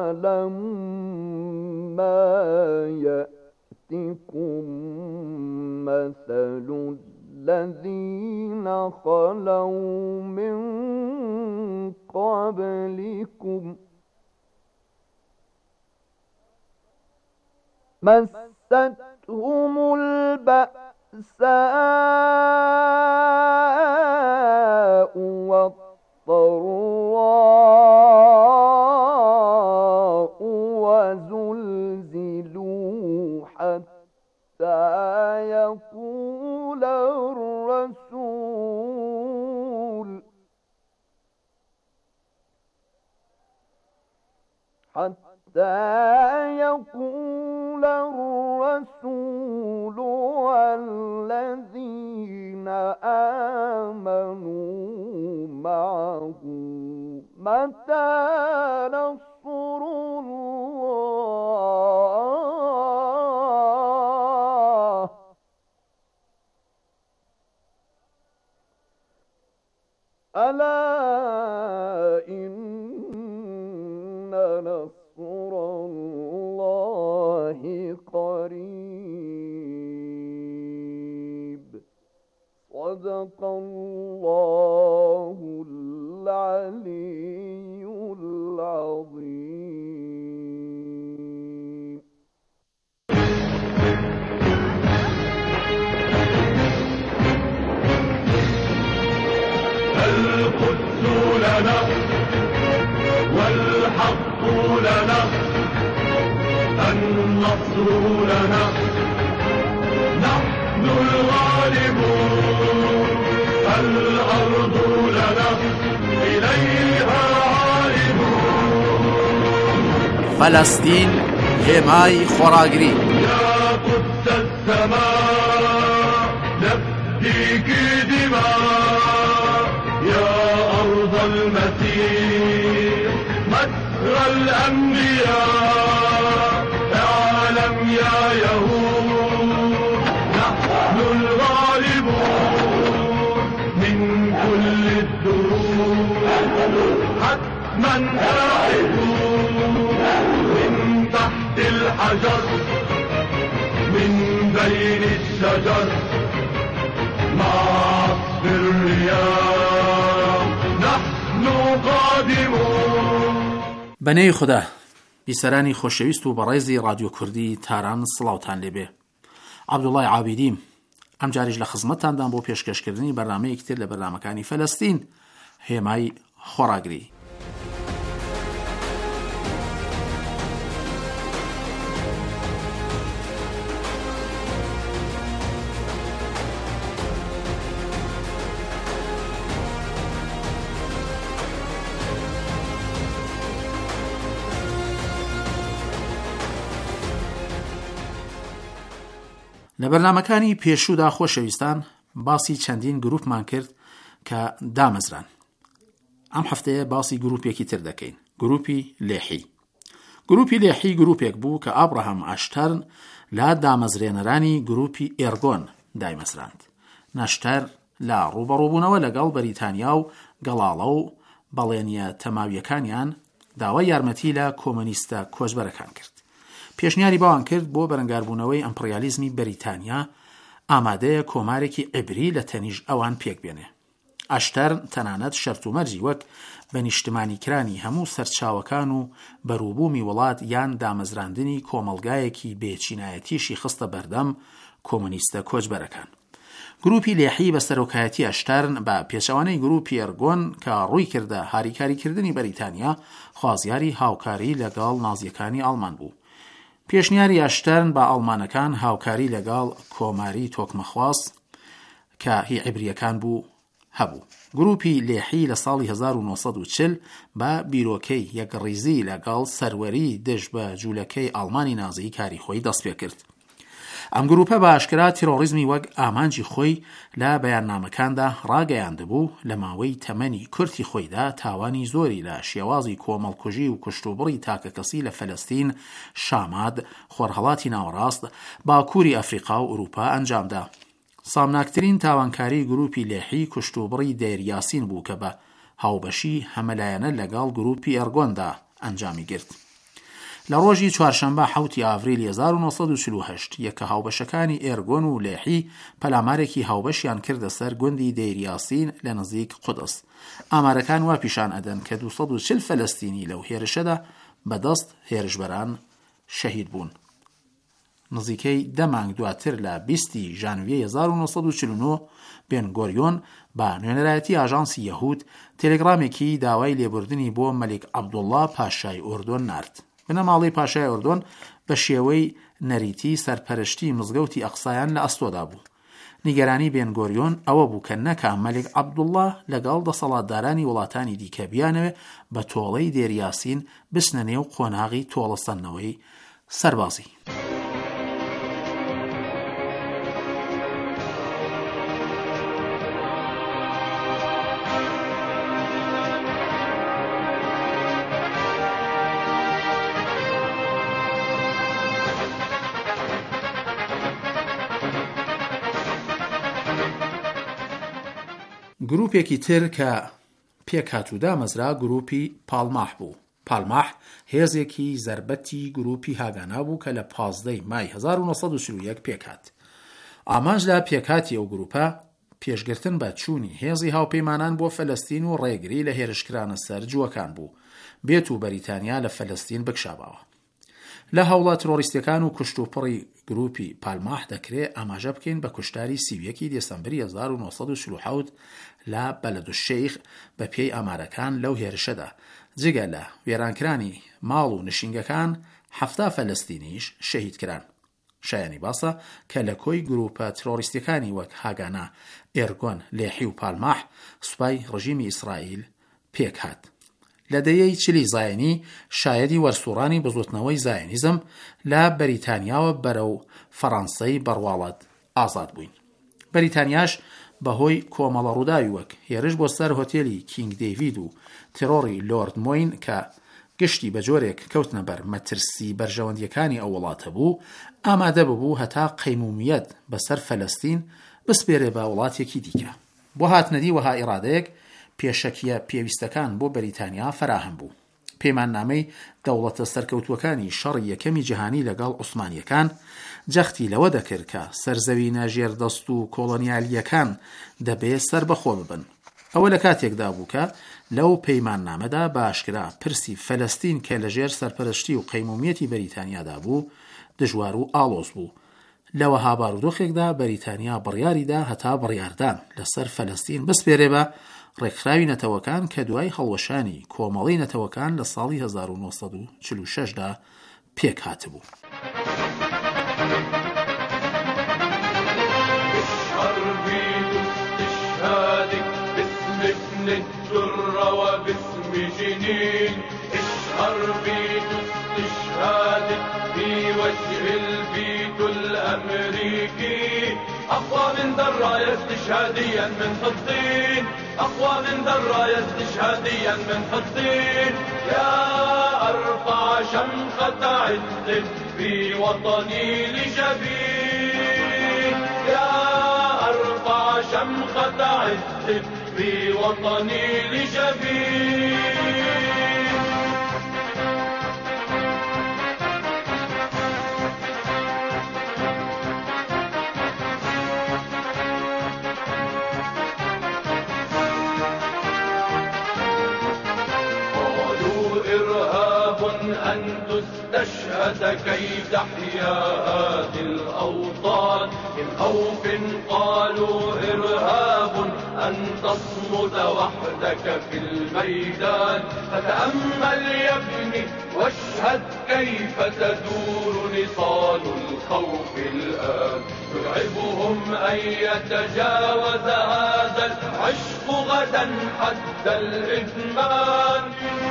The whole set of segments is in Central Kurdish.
ولما يأتكم مثل الذين خلوا من قبلكم مستهم البأساء والضراء وزلزلوا حتى يقول الرسول والذين آمنوا معه متى نصر الله ألا إن نصر الله قريب صدق الله العلي العظيم. القدس لنا والحق لنا النصر لنا نحن الغالبون الأرض لنا إليها عالمون. فلسطين هێمای خۆراگری. يا قدس السماء نفديك دماء يا أرض المسيح مجرى الأنبياء اعلم يا يهود نحن الغالبون من كل الدروب حتما لاحقون من تحت الحجر من بين الشجر مع عصف الرياح نحن قادمون. بەنێی خوددا بیسەرانی خۆشەویست و بەڕێزی رادیۆ کوردی تاران سڵاوتان لێبێ. عەبدوڵڵای عابیدیم ئەم جاریش لە خزمەتتاندان بۆ پێشکەشکردنی بەرنامەیەکی تر لە بەرنامەکانی فەلەستین هێمای خۆراگری. لە بەرنامەکانی پێشوودا خۆشەویستان باسی چەندین گروپمان کرد کە دامەزران. ئەم هەفتەیە باسی گروپێکی تر دەکەین، گروپی لێحی. گروپی لێحی گروپێک بوو کە ئابراهام ئاشتەرن لە دامەزرێنەرانی گروپی ئێرگۆن دایمەزراند. نەشتەر لە ڕوبەڕووبوونەوە لەگەڵ بەریتانیا و گەڵاڵە و بەڵێنیە تەماویەکانیان داوای یارمەتی لە کۆمۆنیستە کۆچبەرەکان کرد. پێشنیاری باوان کرد بۆ بەرەنگاربوونەوەی ئەمپریالیزمی بەریتانیا ئامادەیە کۆمارێکی عیبری لە تەنیژ ئەوان پێک بێنێ. ئاشتەرن تەنانەت شەرت و مەرجی وەک بە نیشتمانیکرانی هەموو سەرچاوەکان و بەرووبوومی وڵات یان دامەزراندنی کۆمەڵگایەکی بێچینایەتیشی خستە بەردەم کۆمۆنیستە کۆچبەرەکان. گروپی لێحی بە سەرۆکایەتی ئاشتەرن بە پێچەوانەی گروپی ئێرگۆن کە ڕووی کردە هاریکاریکردنی بەریتانیا خوازیاری هاوکاری لەگەڵ نازیەکانی ئەڵمان بوو. پێشنیاری ئاشتەرن بە ئەڵمانەکان هاوکاری لەگەڵ کۆماری تۆکمەخواست کە هی عیبریەکان بوو هەبوو. گروپی لێحی لە ساڵی 1940 بە بیرۆکەی یەکڕیزی لەگەڵ سەروەری دژ بە جوولەکەی ئەڵمانی نازی کاری خۆی دەست پێ کرد. ئەم گروپە بە ئاشکرا تیرۆریزمی وەک ئامانجی خۆی لە بەیاننامەکاندا ڕاگەیاندبوو لە ماوەی تەمەنی کورتی خۆیدا تاوانی زۆری لە شێوازی کۆمەڵکوژی و کشتوبڕی تاکەکەسی لە فەلەستین، شامات، خۆرهەڵاتی ناوەڕاست، باکووری ئەفریقا و ئوروپا ئەنجامدا. سامناکترین تاوانکاری گروپی لێحی کشتوبڕی دەیر یاسین بوو کە بە هاوبەشی هەمەلایەنە لەگەڵ گروپی ئەرگۆندا ئەنجامی گرت. لە ڕۆژی چوارشەمبە 7 ئاڤریلی 1940 یەکە هاوبەشەکانی ئێرگۆن و لێحی پەلامارێکی هاوبەشیان کردە سەر گوندی دەیر یاسین لە نزیک قودس. ئامارەکان وا پیشان ئەدەن کە 240 فەلەستینی لەو هێرشەدا بەدەست هێرشبەران شەهید بوون. نزیکەی 10 مانگ دواتر لە 20 ژانڤیە 1949 بێنگۆریۆن بە نوێنەرایەتی ئاژانسی یەهود تێلێگرامێکی داوای لێبوردنی بۆ مەلیک عەبدوڵڵا پاشای ئوردۆن نارد. بنەماڵی پاشای ئوردۆن بە شێوەی نەریتی سەرپەرشتی مزگەوتی ئەقسایان لە ئەستۆدا بوو. نیگەرانی بێنگۆریۆن ئەوە بوو کە نەکا مەلیک عەبدوڵڵا لەگەڵ دەسەڵاتدارانی وڵاتانی دیکە بیانەوێ بە تۆڵەی دێر یاسین بچنە نێو قۆناغی تۆڵەسەندنەوەی سەربازی. گروپێکی تر کە پێکهاتوو دامەزرا گروپی پاڵماح بوو. پاڵماح هێزێکی زەربەتی گروپی هاگانا بوو کە لە 15 مای 1941 پێکهات. ئامانج لە پێکهاتی ئەو گروپە پێشگرتن بە چوونی هێزی هاوپەیمانان بۆ فەلەستین و ڕێگری لە هێرشکرانە سەر جووەکان بوو بێت و بەریتانیا لە فەلەستین بکشاباوە. لە هەوڵە ترۆریستەکان و کشت و پڕی گروپی پالماح دەکرێت ئاماژە بکەین بە کوشتاری 31 دێسەمبری 1947 لە بەلەدوشەیخ بە پێی ئامارەکان لەو هێرشەدا جگە لە وێرانکرانی ماڵ و نشینگەکان 70 فەلەستینیش شەهید کران. شایانی باسە کە لە کۆی گروپە ترۆریستەکانی وەک هاگانا، ئێرگۆن، لێحی و پالماح سوپای ڕژیمی ئیسرائیل پێک هات. لە دەیەی چلی زایانی شایەدی وەرسوڕانی بزوتنەوەی زایانیزم لە بەریتانیاوە بەرەو فەڕەنسای بەڕواڵەت ئازاد بووین. بەریتانیاش بەهۆی کۆمەڵە ڕووداوی وەک هێرش بۆ سەر هۆتێلی کینگ دەیڤید و تێرۆری لۆرد مۆین کە گشتی بە جۆرێک کەوتنە بەر مەترسی بەرژەوەندیەکانی ئەو وڵاتە بوو، ئامادە ببوو هەتا قەیمومیەت بەسەر فەلەستین بسپێرێ بە وڵاتێکی دیکە. بۆ هاتنەدی وەها ئیرادەیەک پێشەکیە پێویستەکان بۆ بەریتانیا فراهم بوو. پەیماننامەی دەوڵەتە سەرکەوتوەکانی شەڕی یەکەمی جیهانی لەگەڵ عوسمانیەکان جەختی لەوە دەکرد کە سەرزەوینە ژێردەست و کۆڵۆنیالیەکان دەبێت سەربەخۆ ببن. ئەوە لە کاتێکدا بوو کە لەو پەیماننامەدا باشکرا پرسی فەلەستین کە لەژێر سەرپەرشتی و قەیمومیەتی بەریتانیادا بوو دژوار و ئاڵۆز بوو. لەوە هابارودۆخێکدا بەریتانیا بڕیاریدا هەتا بڕیاردان لەسەر فەلەستین بسپێرێ بە ڕێکخراوی نەتەوەکان کە دوای هەڵوەشانی کۆمەڵی نەتەوەکان لە ساڵی 1946دا پێک هاتبوو. أقوى من دراية استشهاديا من حطين، أقوى من دراية استشهاديا من حطين، يا أرفع شمخة عز في وطني لجبين، يا أرفع شمخة عز في وطني لجبين. أن تستشهد كي تحيا هذه الأوطان، من خوف قالوا إرهاب أن تصمد وحدك في الميدان، فتأمل يا ابني واشهد كيف تدور نصال الخوف الآن، يرعبهم أن يتجاوز هذا العشق غدا حد الإدمان.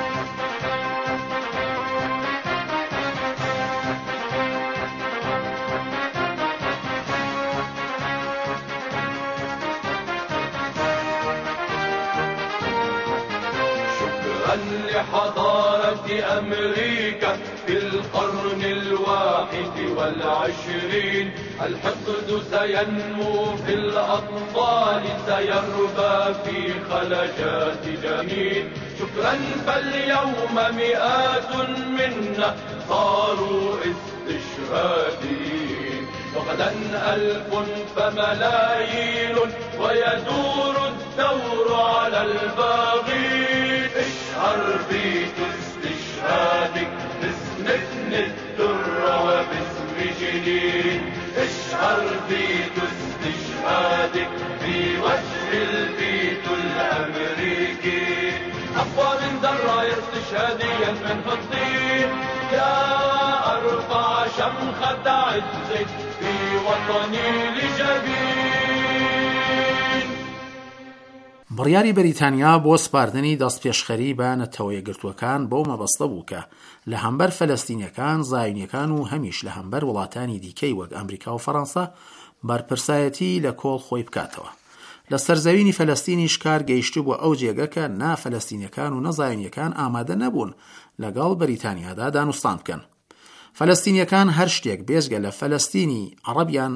لحضارة أمريكا في القرن 21، الحقد سينمو في الأطفال، سيربى في خلجات جنين. شكرا فاليوم مئات منا صاروا استشهاديين. وغدا 1000 فملايين ويدور الدور على الباغي. اشعر بيت استشهادك باسم ابن الدر وباسم جنين. اشعر بيت استشهادك في وجه البيت الأمريكي. أقوى من ذراع استشهاديا من فضين. يا أرفع شمخة عزك في وطني لجبين. بڕیاری بەریتانیا بۆ سپاردنی دەستپێشخەری بە نەتەوە یەکگرتووەکان بۆ مەبەستە بوو کە لە هەمبەر فەلەستینیەکان، زایونیەکان و هەمیش لە هەمبەر وڵاتانی دیکەی وەک ئەمریکا و فەڕەنسا بەرپرسایەتی لە کۆڵ خۆی بکاتەوە. لە سەرزەوینی فەلەستینیش کار گەیشتی بۆ ئەو جێگە کە نا فەلەستینیەکان و نەزایونیەکان ئامادە نەبوون لەگەڵ بەریتانیادا دانوستان بکەن. فەلەستینیەکان هەر شتێک بێجگە لە فەلەستینی عەرەبیان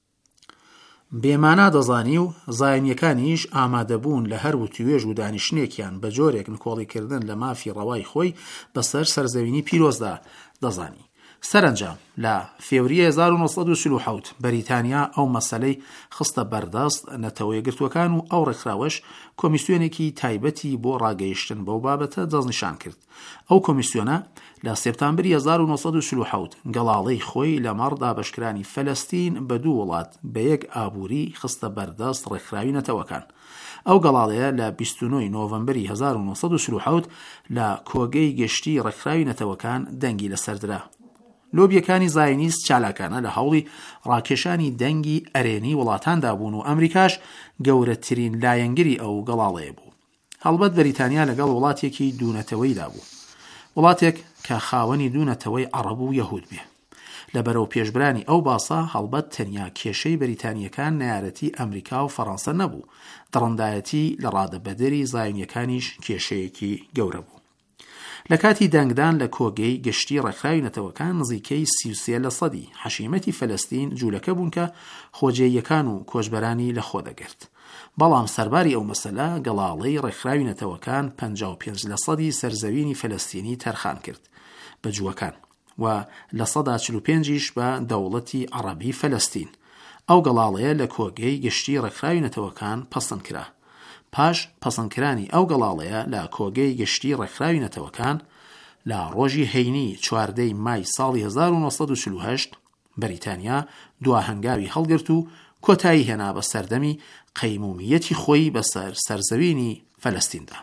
بێمانا دەزانی و زایونیەکانیش ئامادەبوون لە هەر وتوێژ و دانیشتێکیان بە جۆرێک نکۆڵیکردن لە مافی ڕەوای خۆی بەسەر سەرزەوینی پیرۆزدا دەزانی. سەرنجام لە فێوریە 1947 بەریتانیا ئەو مەسەلەی خستە بەردەست نەتەوە یەکگرتووەکان و ئەو ڕێکخراوەش کۆمیسیۆنێکی تایبەتی بۆ ڕاگەیشتن بەو بابەتە دەستنیشان کرد. ئەو کۆمیسیۆنە لە سێپتامبری 1947 گەڵاڵەی خۆی لەمەڕ دابەشکرانی فەلەستین بە دوو وڵات بە یەک ئابووری خستە بەردەست ڕێکخراوی نەتەوەکان. ئەو گەڵاڵەیە لە 29 نۆڤەمبەری 1947 لە کۆگەی گشتی ڕێکخراوی نەتەوەکان دەنگی لەسەردرا. لۆبیەکانی زاینیست چالاکانە لە هەوڵی ڕاکێشانی دەنگی ئەرێنی وڵاتاندا بوون و ئەمریکاش گەورەترین لایەنگری ئەو گەڵاڵەیە بوو. هەڵبەت بەریتانیا لەگەڵ وڵاتێکی دوونەتەوەیدا بوو، وڵاتێک کە خاوەنی دوونەتەوەی عەرەب و یەهود بێ. لە بەرەو پێشبرانی ئەو باسا هەڵبەت تەنیا کێشەی بەریتانیەکان نایارەتی ئەمریکا و فەڕەنسا نەبوو، دڕندایەتی لە ڕادەبەدەری زایونیەکانیش کێشەیەکی گەورە بوو. لە کاتی دەنگدان لە کۆگەی گشتی ڕێکخراوی نەتەوەکان نزیکەی 33% حەشیمەتی فەلەستین جوولەکە بوون کە خۆجێیەکان و کۆچبەرانی لە خۆ دەگرت. بەڵام سەرباری ئەو مەسەلە گەڵاڵەی ڕێکخراوی نەتەوەکان 55% سەرزەوینی فەلەستینی تەرخان کرد بە جووەکان و لە 45% بە دەوڵەتی عەرەبی فەلەستین. ئەو گەڵاڵەیە لە کۆگەی گشتی ڕێکخراوی نەتەوەکان پەسەند کرا. پاش پەسەندکرانی ئەو گەڵاڵەیە لە کۆگەی گشتی ڕێکخراوی نەتەوەکان لە ڕۆژی هەینی 14 مای ساڵی 1948 بەریتانیا دواهەنگاوی هەڵگرت و کۆتایی هێنا بە سەردەمی قەیمومیەتی خۆی بەسەر سەرزەوینی فەلەستیندا.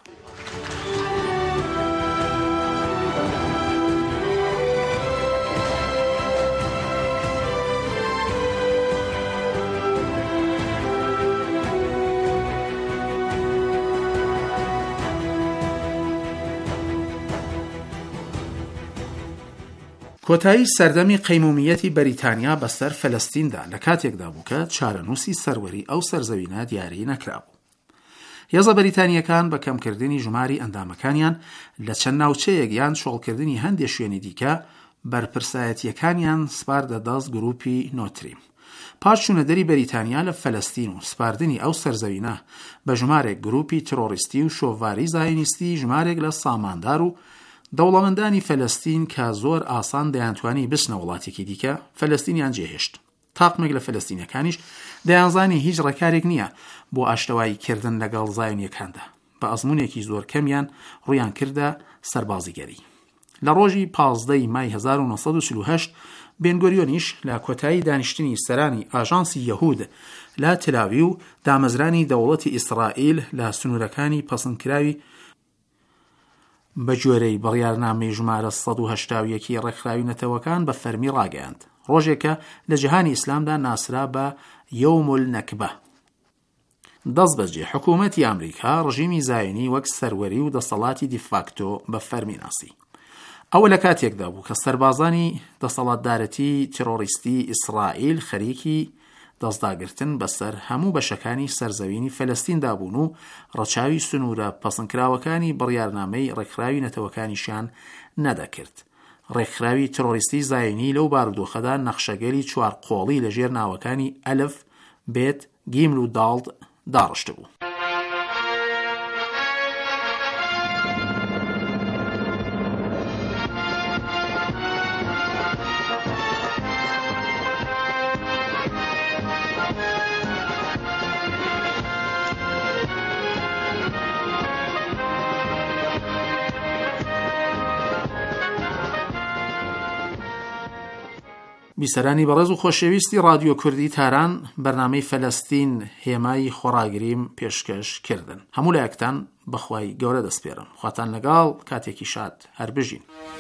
کۆتایی سەردەمی قەیمومیەتی بەریتانیا بەسەر فەلەستیندا لە کاتێکدا بوو کە چارەنووسی سەروەری ئەو سەرزەوینە دیاری نەکرابوو. هێزە بەریتانیەکان بە کەمکردنی ژماری ئەندامەکانیان لە چەند ناوچەیەک یان شۆڵکردنی هەندێک شوێنی دیکە بەرپرسایەتیەکانیان سپاردە دەست گروپی نۆتریم. پاش چوونەدەری بەریتانیا لە فەلەستین و سپاردنی ئەو سەرزەوینە بە ژمارێک گروپی ترۆریستی و شۆڤاری زایونیستی، ژمارێک لە ساماندار و دەوڵەمەندانی فەلەستین کە زۆر ئاسان دەیانتوانی بچنە وڵاتێکی دیکە فەلەستینیان جێهێشت. تاقمێک لە فەلەستینەکانیش دەیانزانی هیچ ڕێکارێک نییە بۆ ئاشتەوایی کردن لەگەڵ زایونیەکاندا. بە ئەزموونێکی زۆر کەمیان ڕویان کردە سەربازیگەری. لە ڕۆژی 15 مای 1948 بێنگۆریۆنیش لە کۆتایی دانیشتنی سەرانی ئاژانسی یەهود لە تەلاوی و دامەزرانی دەوڵەتی ئیسرائیل لە سنوورەکانی پەسەندکراوی بە جۆرەی بڕیارنامەی ژمارە 181 ڕێکخراوی نەتەوەکان بە فەرمی ڕاگەیاند. ڕۆژێکە لە جیهانی ئیسلامدا ناسرا بە یەوم النەکبە. دەست بەجێ حکوومەتی ئەمریکا ڕژیمی زایونی وەک سەروەری و دەسەڵاتی دیفاکتۆ بە فەرمی ناسی. ئەوە لە کاتێکدا بوو کە سەربازانی دەسەڵاتدارەتی تیرۆریستی ئیسرائیل خەریکی دەستداگرتن بەسەر هەموو بەشەکانی سەرزەوینی فەلەستیندا بوون و ڕەچاوی سنوورە پەسەندکراوەکانی بڕیارنامەی ڕێکخراوی نەتەوەکانیشیان نەدەکرد. ڕێکخراوی ترۆریستی زایونی لەو بارودۆخەدا نەخشەگەری چوار قۆڵی لەژێر ناوەکانی ئەلف، بێت، گیمل و داڵد داڕشت بوو. بیسەرانی بەڕێز و خۆشەویستی رادیۆ کوردی تاران بەرنامەی فەلەستین هێمای خۆڕاگریم پێشکەش کردن. هەموو لایەکتان بەخوای گەورە دەسپێرم. خواتان لەگەڵ، کاتێکی شاد هەر بژین.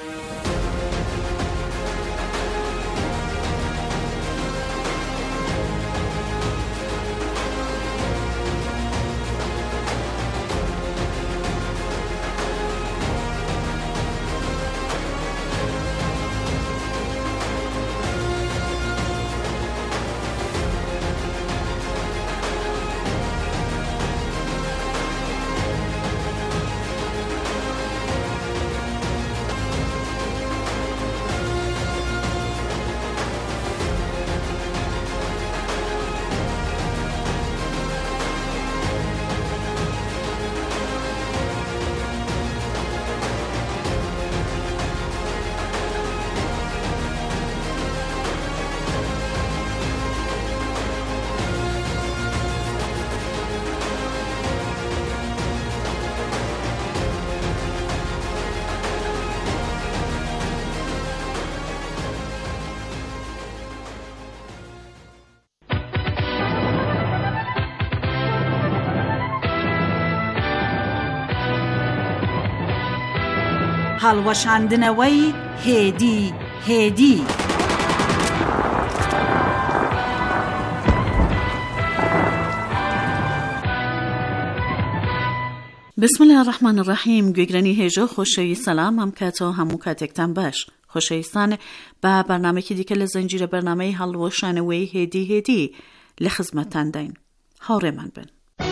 هەڵوەشاندنەوەی هێدی بسم الله الرحمن الرحیم. گوێگرانی هێژە خۆشەوی سەلام ئەم کاتەوە هەموو کاتێکتان باش. خۆشەویستان بە بەرنامەیەکی دیکە لە زەنجیرە بەرنامەی هەڵوەشانەوەی هێدی لە خزمەتتان داین. هاوڕێمان بن.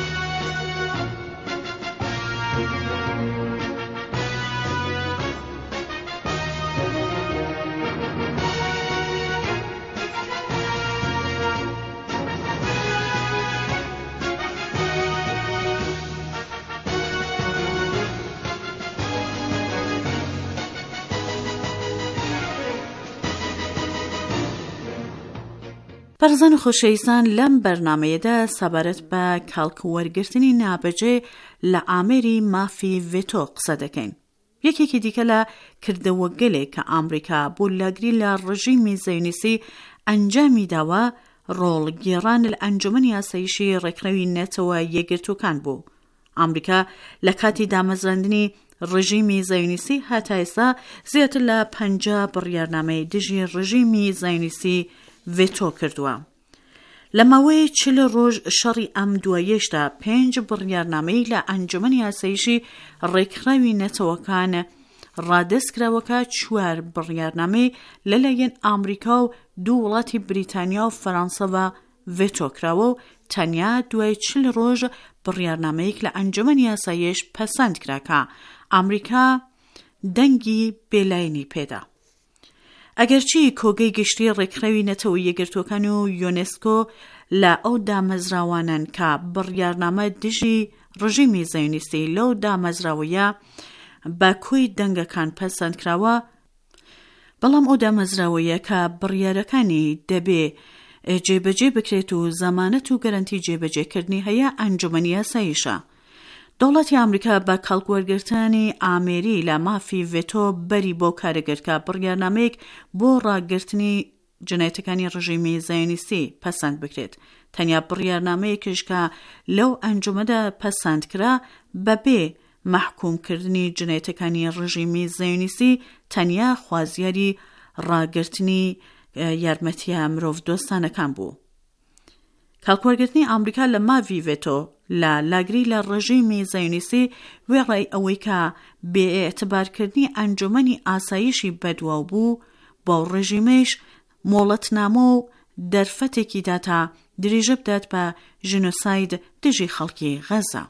بەڕێزان و خۆشەویستان، لەم بەرنامەیەدا سەبارەت بە کاڵکووەرگرتنی نابەجێ لە ئامێری مافی ڤێتۆ قسە دەکەین. یەکێکی دیکە لە کردەوە گەلێک کە ئامریکا بۆ لاگری لە ڕژیمی زەیۆنیستی ئەنجامی داوە ڕۆڵگێڕان لە ئەنجومەنی ئاسایشی ڕێکخراوی نێتەوە یەکگرتووەکان بوو. ئامریکا لە کاتی دامەزراندنی ڕژیمی زەیۆنیستی هەتا ئێستا زیاتر لە 50 بڕیارنامەی دژی ڕژیمی زەیۆنیستی ڤێتۆ کردووە. لە ماوەی 40 ڕۆژ شەڕی ئەم دوایەشدا 5 بڕیارنامەی لە ئەنجومەنی ئاسایشی ڕێکخراوی نێتەوەکان ڕادەستکراوەکە 4 بڕیارنامەی لەلایەن ئامریکا و 2 وڵاتی بریتانیا و فەڕەنسەوە ڤێتۆ کراوە و تەنیا دوای 40 ڕۆژ بڕیارنامەیەک لە ئەنجومەنی ئاسایش پەسەند کراکە ئامریکا دەنگی بێلاینی پێدا. ئەگەرچی کۆگەی گشتی ڕێکخراوی نەتەوە یەکگرتوەکان و یۆنێسکۆ لە ئەو دامەزراوانن کە بڕیارنامە دژی ڕژیمی زەیۆنیستی لەو دامەزراوەیە بە کۆی دەنگەکان پەسەند کراوە، بەڵام ئەو دامەزراوەیە کە بڕیارەکانی دەبێ جێبەجێ بکرێت و زەمانەت و گەرانتی جێبەجێکردنی هەیە ئەنجومەنی ئاسایشە. دەوڵەتی ئەمریکا بە کاڵکوەرگرتنی ئامێری لە مافی ڤێتۆ بەری بۆ کارەگرکە بڕیارنامەیەک بۆ ڕاگرتنی جنایەتەکانی ڕژیمی زەیۆنیستی پەسەند بکرێت. تەنیا بڕیارنامەیەکیش کە لەو ئەنجومەدا پەسەند کرا بەبێ مەحکومکردنی جنایەتەکانی ڕژیمی زەیۆنیستی تەنیا خوازیاری ڕاگرتنی یارمەتیە مرۆڤ دۆستانەکان بوو. کاڵکوەرگرتنی ئەمریکا لە مافی ڤێتۆ لە لاگری لە ڕژیمی زەیۆنیستی وێڕای ئەوەی کە بێئێتبارکردنی ئەنجومەنی ئاسایشی بەدواو بوو بۆ ڕژیمەش مۆڵەتنامە و دەرفەتێکی داتا دریژە بدات بە ژنۆساید دژی خەڵکی غەزە.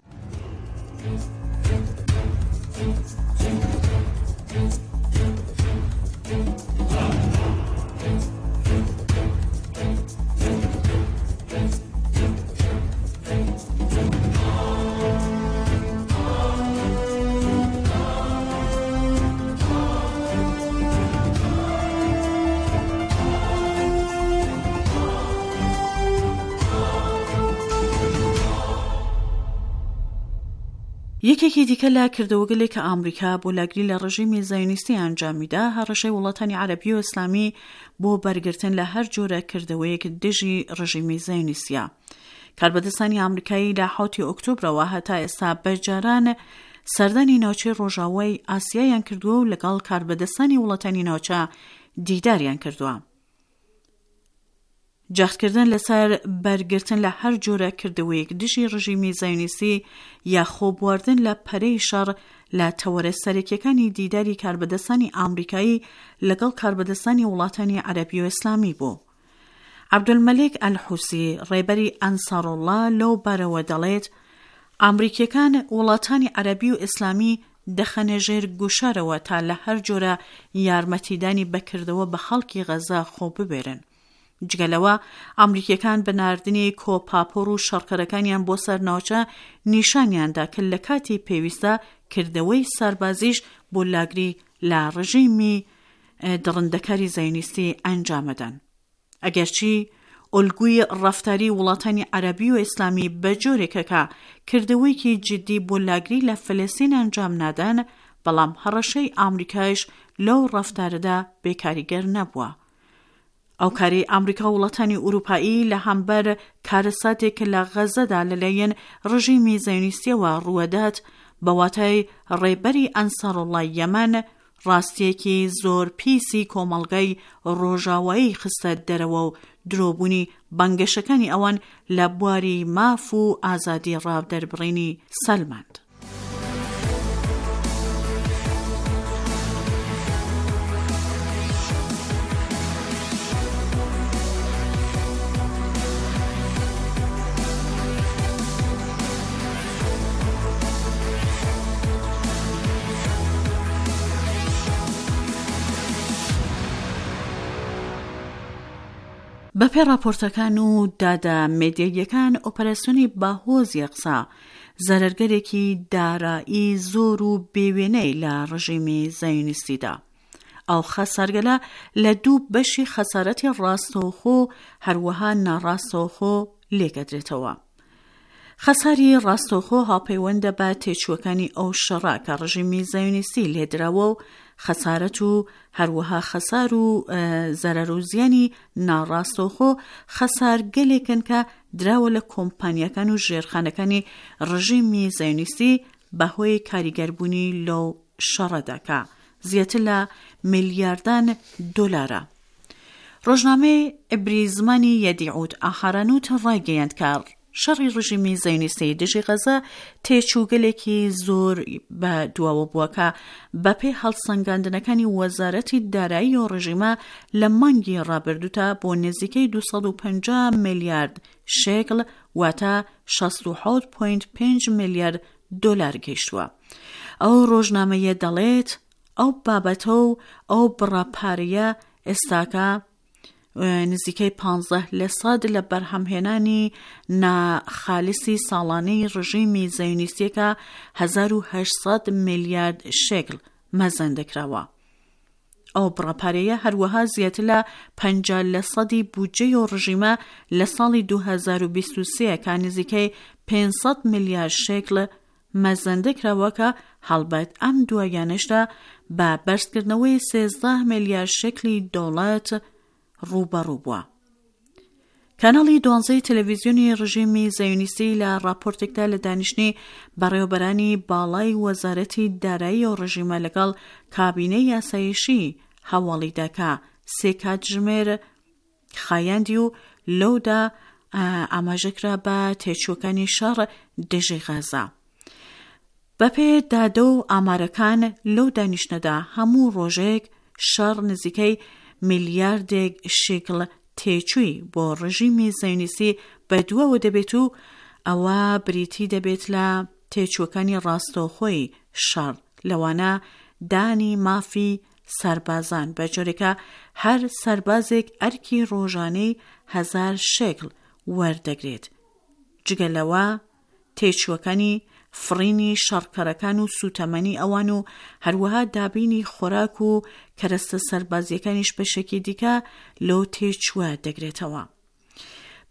یەکێکی دیکە لە کردەوەگەلێک کە ئامریکا بۆ لاگری لە ڕژیمی زایۆنیستی ئەنجامیدا هەڕەشەی وڵاتانی عەرەبی و ئیسلامی بۆ بەرگرتن لە هەر جۆرە کردەوەیەک دژی ڕژیمی زایۆنیستیە. کاربەدەستانی ئامریکایی لە 7 ئۆکتۆبرەوە هەتا ئێستا بەجاران سەردانی ناوچەی ڕۆژاوای ئاسیایان کردووە و لەگەڵ کاربەدەستانی وڵاتانی ناوچە دیداریان کردووە. جەختکردن لەسەر بەرگرتن لە هەر جۆرە کردەوەیەک دژی ڕژیمی زایۆنیستی یا خۆبواردن لە پەرەی شەڕ لە تەوەرە سەرەکیەکانی دیداری کاربەدەستانی ئامریکایی لەگەڵ کاربەدەستانی وڵاتانی عەرەبی و ئیسلامی بوو. عەبدولمەلیک ئەلحوسی ڕێبەری ئەنسارۆڵڵا لەو بارەوە دەڵێت ئامریکیەکان وڵاتانی عەرەبی و ئیسلامی دەخەنەژێر گوشارەوە تا لە هەر جۆرە یارمەتیدانی بەکردەوە بە خەڵکی غەزا خۆ ببێرن. جگەلەوە ئامریکیەکان بەناردنی کۆپاپۆر و شەڕکەرەکانیان بۆ سەرناوچە نیشانیاندا کە لە کاتی پێویستە کردەوەی سەربازیش بۆ لاگری لە ڕژیمی دڕندەکاری زایۆنیستی ئەنجامەدەن. ئەگەرچی ئۆلگوی ڕەفتاری وڵاتانی عەرەبی و ئیسلامی بە جۆرێکە کە کردەوەیەکی جدی بۆ لاگری لە فەلەستین ئەنجام نادەن، بەڵام هەڕەشەی ئامریکایش لەو ڕەفتارەدا بێکاریگەر نەبووە. ئەو کاری ئامریکا و وڵاتانی ئوروپایی لە هەمبەر کارەساتێک لە غەزەدا لەلایەن ڕژیمی زایۆنیستیەوە ڕووەدات بەواتای ڕێبەری ئەنسارۆڵڵای یەمەن ڕاستیەکی زۆر پیسی کۆمەڵگەی ڕۆژاوایی خستە دەرەوە و درۆبوونی بانگەشەکانی ئەوان لە بواری ماف و ئازادی ڕاودەربڕینی سەلماند. بەپێی راپۆرتەکان و دادا مێدیاییەکان ئۆپەراسیۆنی باهۆزی ئەقسا زەرەرگەرێکی دارایی زۆر و بێوێنەی لە ڕژیمی زایۆنیستیدا. ئەو خەسارگەلە لە 2 بەشی خەسارەتی ڕاستەوخۆ هەروەها ناڕاستەوخۆ لێکەدرێتەوە. خەساری ڕاستەوخۆ هاوپەیوەندە بە تێچووەکانی ئەو شەڕە کە ڕژیمی زایۆنیستی لێدراوە و خەسارەت و هەروەها خەسار و زەرەر و زیانی ناڕاستەوخۆ خەسارگەلێکن کە دراوە لە کۆمپانیەکان و ژێرخانەکانی ڕژیمی زایۆنیستی بەهۆی کاریگەربوونی لەو شەڕەدا کە زیاتر لە ملیاردان دۆلارە. ڕۆژنامەی عبری زمانی یەدیعوت ئاخارانوت ڕایگەیاند کە شەڕی ڕژیمی زایۆنیستی دژی غەزە تێچووگەلێکی زۆر بە دواوە بووە کە بەپێی هەڵسەنگاندنەکانی وەزارەتی دارایی و ڕژیمە لە مانگی ڕابردوودا بۆ نزیکەی 250 میلیارد شێکل واتە 67.5 میلیارد دۆلار گەیشتووە. ئەو ڕۆژنامەیە دەڵێت ئەو بابەتە و ئەو بڕاپارەیە ئێستاکە نزیکەی 15% لە بەرهەمهێنانی ناخالیسی ساڵانەی ڕژیمی زایۆنیستیەکە 1800 میلیارد شێکل مەزەن دەکراوە. ئەو بڕاپارەیە هەروەها زیاتر لە 50% بودجەی و ڕژیمە لە ساڵی 2023 کە نزیکەی 500 میلیارد شێکل مەزەن دەکراوە کە هەڵبەت ئەم دوایانەشدا بە بەرزکردنەوەی 13 میلیارد شێکلی دۆڵار ڕوبەڕوو بووە. کاناڵی 12 تەلەڤیزیۆنی ڕژیمی زایۆنیستی لە راپۆرتێکدا لە دانیشتنی بەڕێوەبەرانی باڵای وەزارەتی دارایی و ڕژیمە لەگەڵ کابینەی یاسایشی هەواڵیدا کە 3 کاتژمێر خایاندی و لەودا ئاماژەکرا بە تێچووەکانی شەڕ دژی غەزە. بەپێ دادە و ئامارەکان لەو دانیشتنەدا هەموو ڕۆژێک شەڕ نزیکەی میلیاردێک شێکل تێچووی بۆ ڕژیمی زایۆنیستی بەدووەوە دەبێت و ئەوە بریتی دەبێت لە تێچووەکانی ڕاستەوخۆی شەڕ لەوانە دانی مافی سەربازان بە جۆرێکە هەر سەربازێک ئەرکی ڕۆژانەی 1000 شێکل وەردەگرێت. جگەلەوە تێچووەکانی فرینی شەڕکەرەکان و سوتەمەنی ئەوان و هەروەها دابینی خۆراک و کەرەستە سەربازیەکانیش بەشێکی دیکە لەو تێچووە دەگرێتەوە.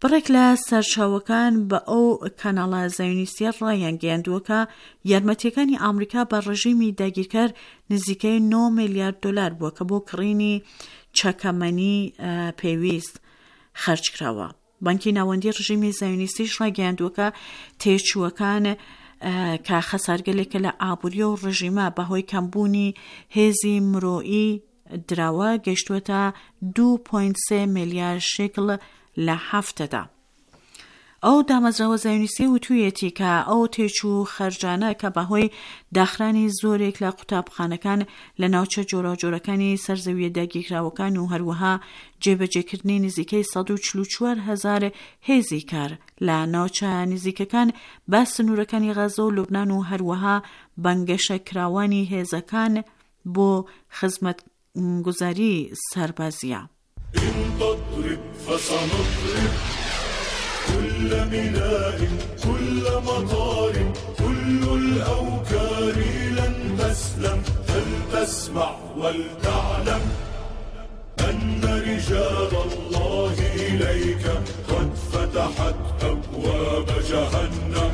بڕێک لە سەرچاوەکان بە ئەو کاناڵە زایۆنیستیە ڕایان گەیاندووە کە یارمەتیەکانی ئامریکا بە ڕژیمی داگیرکار نزیکەی 9 میلیارد دلار بووە کە بۆ کڕینی چەکەمەنی پێویست خەرج کراوە. بانکی ناوەندی ڕژیمی زایۆنیستیش ڕاگەیاندووە کە تێچووەکان کە خەسارگەلێکە لە ئابووری و ڕژیمە بەهۆی کەمبوونی هێزی مرۆیی دراوە گەیشتووەتە 2.3 میلیارد شێکڵ لە هەفتەدا. ئەو دامەزراوە زایۆنیستی وتوویەتی کە ئەو تێچوو خەرجانە کە بەهۆی داخرانی زۆرێک لە قوتابخانەکان لە ناوچە جۆراوجۆرەکانی سەرزەویە داگیرکراوەکان و هەروەها جێبەجێکردنی نزیکەی 144,000 هێزی کار لە ناوچە نزیکەکان بە سنوورەکانی غەزە و لوبنان و هەروەها بەنگەشە کراوانی هێزەکان بۆ خزمەتگوزاری سەربازیە. كل ميناء كل مطار كل الأوكار لن تسلم فلتسمع ولتعلم أن رجال الله إليك قد فتحت أبواب جهنم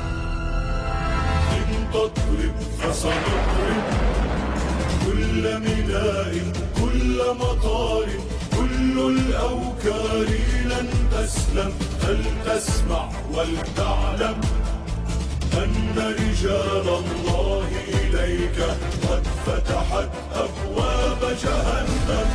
إن تطرب فسنطرب كل ميناء كل مطار كل الأوكار لن تسلم فلتسمع ولتعلم أن رجال الله إليك قد فتحت أبواب جهنم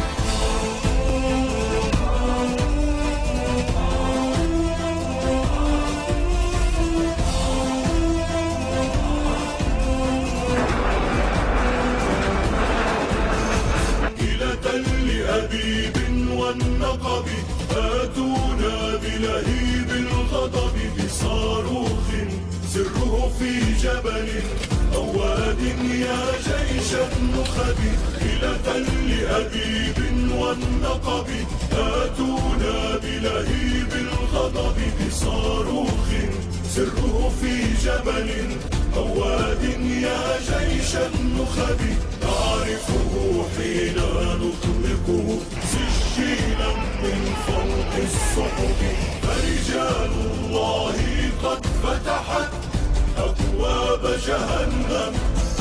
إلى تل أبيب والنقب آتونا بلهيب الغضب بصاروخ سره في جبل أو واد يا جيش النخب إلى تل أبيب والنقب آتونا بلهيب الغضب بصاروخ سره في جبل أو واد يا جيش النخب نعرفه حين نطلقه سجيلا من فوق السحب فرجال الله قد فتحت أبواب جهنم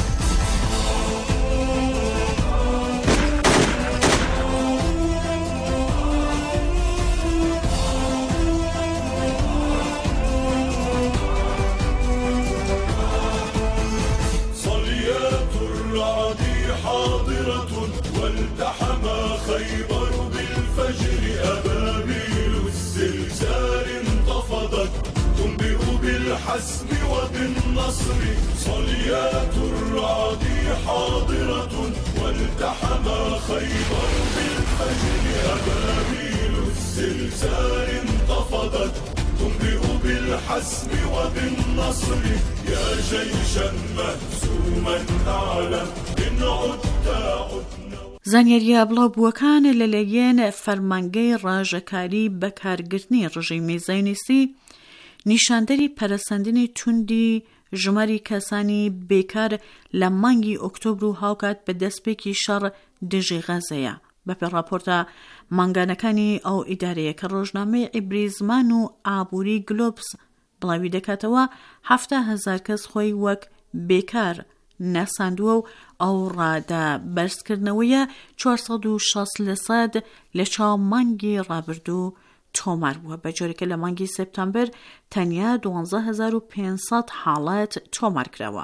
صليات الرعد حاضرة والتحم خيبر بالفجر أبابيل الزلزال انتفضت تنبئ بالحسم وبالنصر صليات الرعد حاضرة والتحم خيبر بالفجر أبابيل الزلزال انتفضت تنبئ بالحسم وبالنصر يا جيشا مهزوما أعلم إن عدت عدنا. زانیاریە بڵاوبووەکان لەلایەن فەرمانگەی ڕاژەکاری بەکارگرتنی ڕژیمی زایۆنیستی نیشاندەری پەرەسەندنی توندی ژماری کەسانی بێکار لە مانگی ئۆکتۆبر و هاوکات بە دەستپێکی شەڕ دژی غەزەیە. بەپێ راپۆرتە مانگانەکانی ئەو ئیدارەیە کە ڕۆژنامەی عیبری زمان و ئابووری گلۆبس بڵاوی دەکاتەوە 70,000 کەس خۆی وەک بێکار نەساندووە و ئەو ڕادە بەرزکردنەوەیە 460% لە چاو مانگی ڕابردوو تۆمار بووە بە جۆرێکە لە مانگی سپتامبەر تەنیا 12,500 حاڵەت تۆمار کراوە.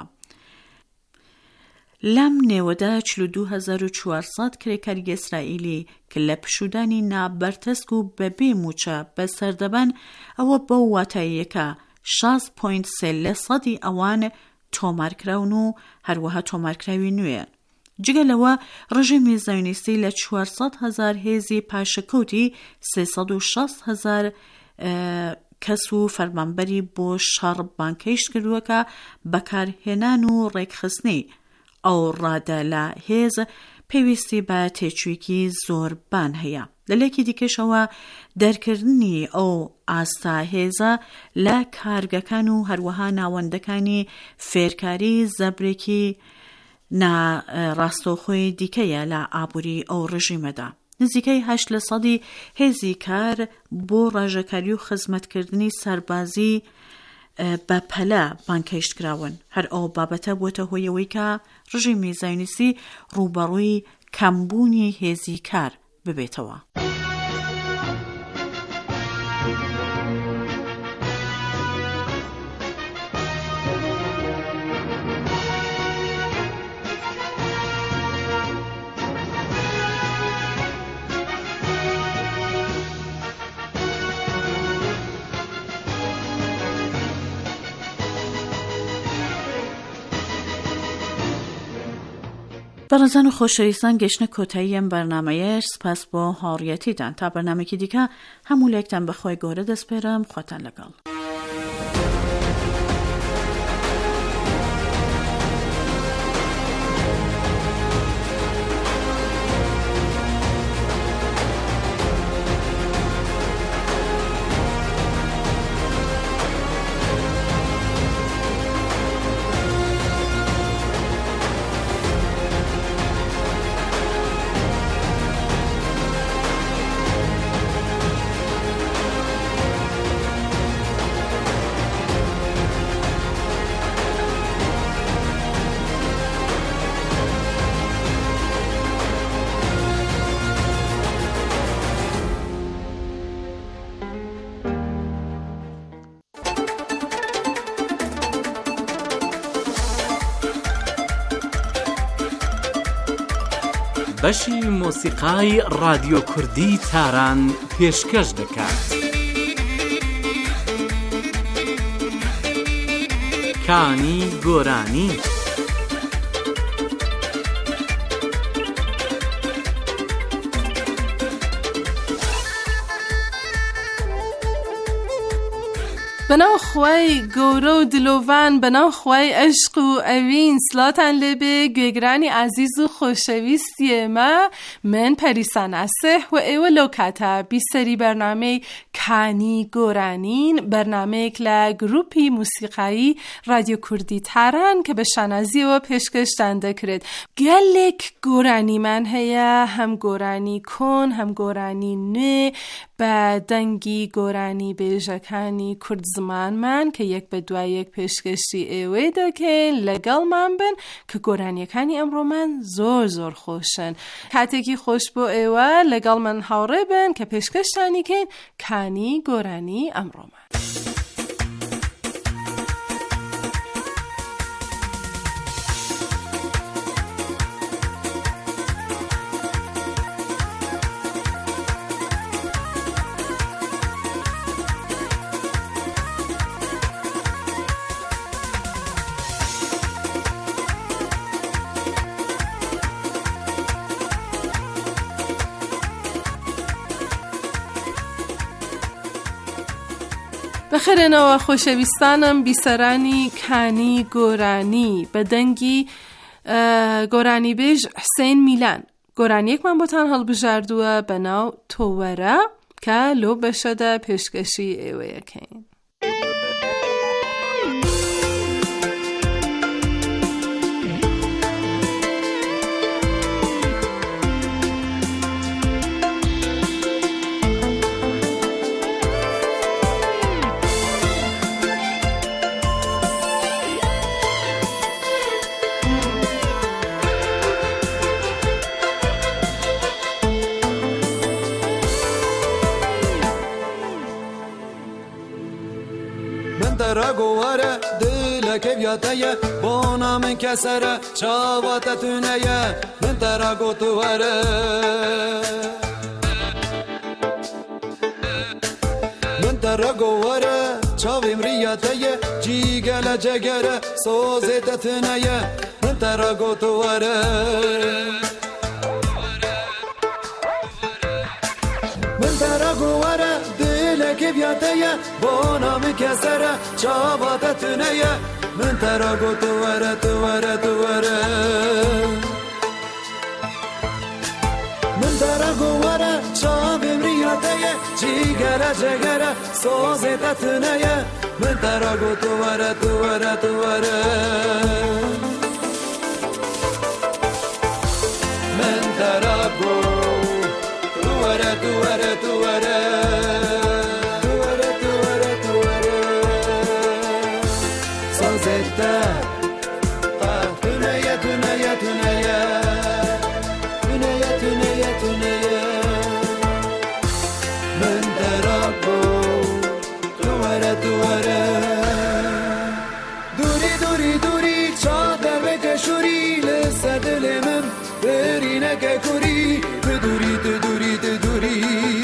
لەم نێوەدا 42,400 کرێکاری ئیسرائیلی کە لە پشودانی نابەرتەسک و بەبێ موچە بەسەردەبەن ئەوە بەو واتاییەکە 6.3% ئەوان تۆمارکراون و هەروەها تۆمارکراوی نوێ. جگەلەوە ڕژیمی زایۆنیستی لە 400,000 هێزی پاشەکەوتی 360,000 کەس و فەرمانبەری بۆ شەڕ بانکەیشت کردووەکە بەکارهێنان و ڕێکخستنی ئەو ڕادە لە هێز پێویستی بە تێچوویەکی زۆربان هەیە. لەلایەکی دیکەشەوە دەرکردنی ئەو ئاستا هێزە لە کارگەکان و هەروەها ناوەندەکانی فێرکاری زەبرێکی ڕاستەوخۆی دیکەیە لە ئابووری ئەو ڕژیمەدا. نزیکەی 8% هێزی کار بۆ ڕێژەکاری و خزمەتکردنی سەربازی بە پەلە بانکەیشتکراون. هەر ئەو بابەتە بووەتە هۆیەوەی کە ڕژیمی زایۆنیستی ڕووبەڕووی کەمبوونی هێزی کار ببێتەوە. بەڕێزان و خۆشەویستان گەشتنە کۆتایی ئەم بەرنامەیەش سپاس بۆ هاوڕێیەتیتان. تا بەرنامێکی دیکە هەموو لایەکتان بەخۆی گەورە دەسپێرم. خۆتان لەگەڵ. بەشی مۆسیقای رادیۆ کوردی تاران پێشکەش دەکات. کانی گۆرانی. بەناو خوای گەورە و دلۆڤان، بەناو خوای عشق و ئەوین، سڵاتان لێبێ گوێگرانی عەزیز و خۆشەویستی ئێمە. من پەریسان ئاسێح و ئێوە لەو کاتە بیسەری بەرنامەی کانی گۆرانین، بەرنامەیەک لە گروپی موسیقایی رادیۆ کوردی تاران کە بە شانازیەوە پێشکەشتان دەکرێت. گەلێک گۆرانیمان هەیە، هەم گۆرانی کۆن، هەم گۆرانی نوێ، بە دەنگی گۆرانی بێژەکانی کورد زمانمان کە یەک بە دوای یەک پێشکەشی ئێوەی دەکەین. لەگەڵمان بن کە گۆرانیەکانی ئەمڕۆمان زۆر زۆر خۆشن. کاتێکی خۆش بۆ ئێوە، لەگەڵ من هاوڕێ بن کە پێشکەشتانی کەین کانی گۆرانی ئەمڕۆمان. بەخێرێنەوە خۆشەویستانم، بیسەرانی کانی گۆرانی بە دەنگی گۆرانی بێژ حسین میلان. گۆرانیەکمان بۆتان هەڵبژاردووە بە ناو تۆوەرە کە لۆ بەشەدا پێشکەشی ئێوەیەکەین. گواره دل که بیاتیه بانا من کسره چاوات تونیه من ترا گوتواره من ترا گواره چاویم ریاتیه جیگل جگره سوزت تونیه من ترا گوتواره من ترا گواره که بیاتیه با نام کسره چاوات تونیه من ترا گو تواره تواره تواره من ترا گواره چاویم ریاتیه جیگره جگره سوزت تونیه من ترا گو تواره تواره تواره من ترا گو توره توره توره توره توره سازده تنیا تنیا تنیا تنیا تنیا تنیا من درابو توره توره دوری دوری دوری چادر بکشوری لسه دل من بری نکه کوری دوری دوری دوری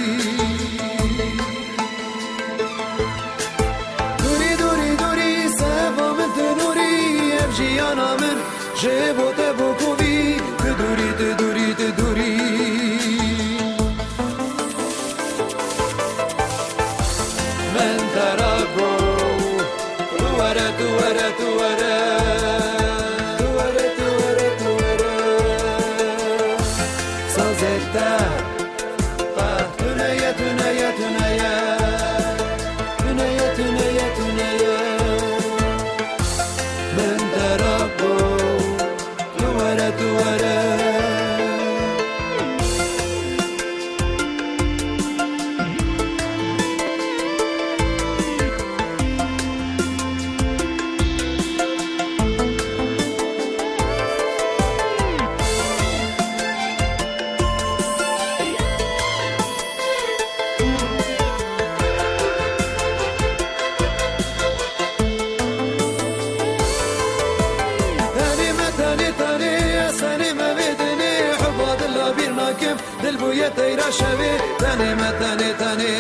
دوری دوری دوری سوام تنوری افجیانا من جبوت بکوبی دوری دوری دوری من تراغو توره توره توره توره توره توره سازده تنیا تنیا تنیا تنیا تنیا تنیا من تراغو توره توره دل بوی تیرا شوی تنه متنه تنه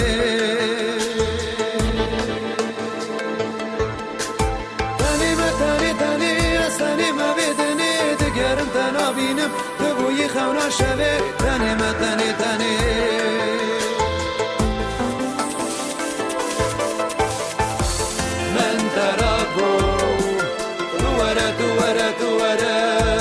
تنه متنه تنه استنه مبدنه دگرم تنا بینم دل بوی خونا شوی تنه متنه تنه من تراغو توره توره توره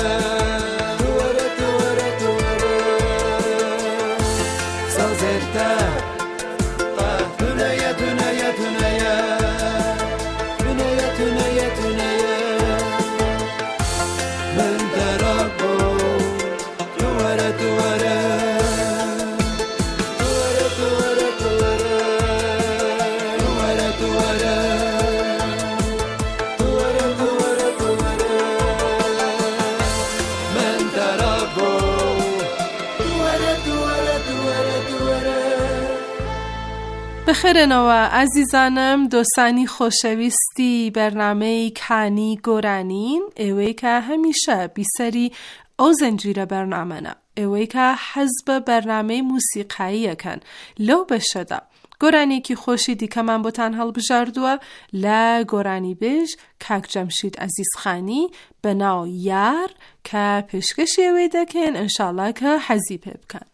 بخێرنەوە ئازیزانم دۆستانی خۆشەویستی بەرنامەی کانی گۆرانین ئێوەی کە هەمیشە بیسەری ئەو زەنجیرە بەرنامەنە ئێوەی کە حەز بە بەرنامەی موسیقاییەکەن لەو بەشەدا گۆرانێکی خۆشی دیکەمان بۆتان هەڵبژاردووە لە گۆرانی بێژ کاک جەمشید عەزیزخانی بەناو یار کە پێشکەشی ئێوەی دەکەن ئینشاڵڵا کە حەزی پێ بکەن.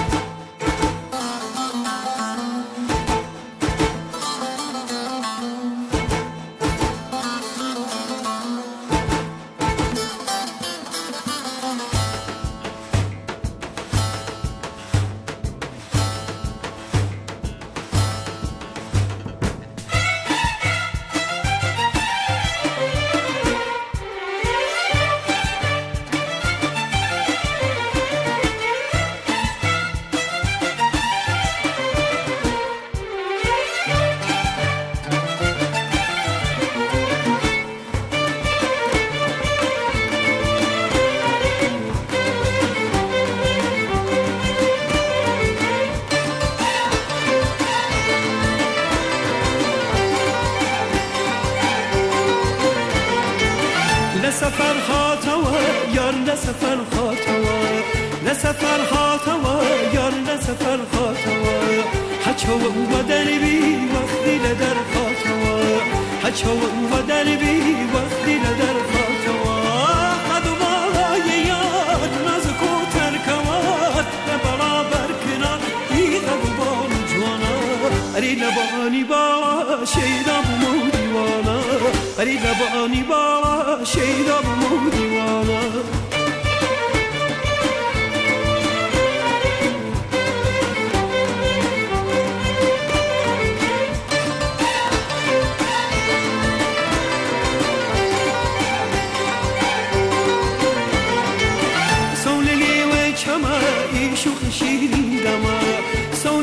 لسفر خاطوا یار لسفر خاطوا لسفر خاطوا یار لسفر خاطوا حچو و دربی وقتی لدر خاطوا حچو و دربی وقتی لدر خاطوا قدوای یار نزکو ترکوات برابر کنار ای قدوان جوانا اری لبانی با شیدا بمودیوانا اری لبانی با شیدا بمودیوانا شوخ شیرین دما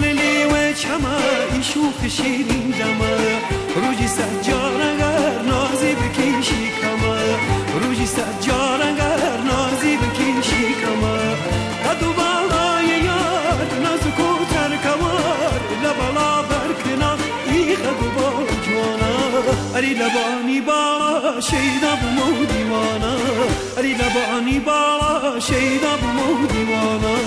عاشق شیرین دمه روزی سجار اگر نازی بکشی کمه روزی سجار اگر نازی بکشی کمه قدو بالای یار نازک و ترکوار لبالا برکنا ای قدو بال جوانا اری لبانی بالا شیدا بمو دیوانا اری لبانی بالا شیدا بمو دیوانا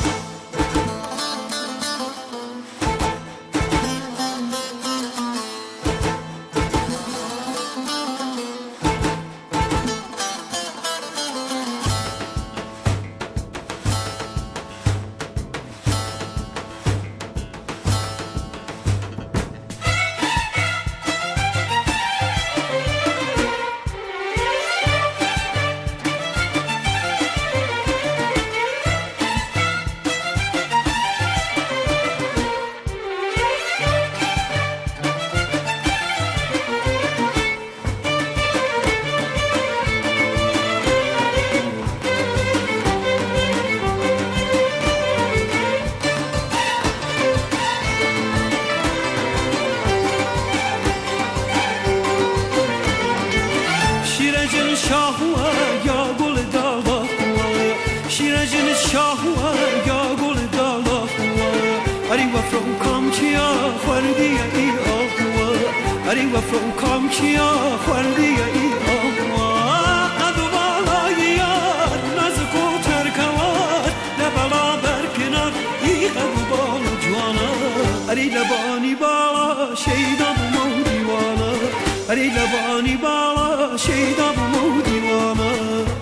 اری لبانی بالا شیدا بمو دیوانا اری لبانی بالا شیدا بمو دیوانا